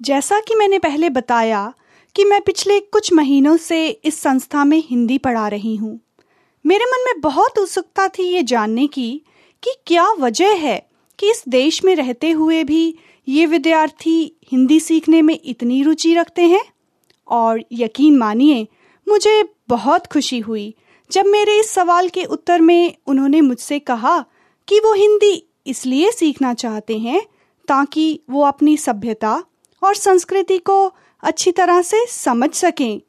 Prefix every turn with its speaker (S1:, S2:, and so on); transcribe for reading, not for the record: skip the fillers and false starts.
S1: जैसा कि मैंने पहले बताया कि मैं पिछले कुछ महीनों से इस संस्था में हिंदी पढ़ा रही हूँ। मेरे मन में बहुत उत्सुकता थी ये जानने की कि क्या वजह है कि इस देश में रहते हुए भी ये विद्यार्थी हिंदी सीखने में इतनी रुचि रखते हैं। और यकीन मानिए, मुझे बहुत खुशी हुई जब मेरे इस सवाल के उत्तर में उन्होंने मुझसे कहा कि वो हिंदी इसलिए सीखना चाहते हैं ताकि वो अपनी सभ्यता और संस्कृति को अच्छी तरह से समझ सकें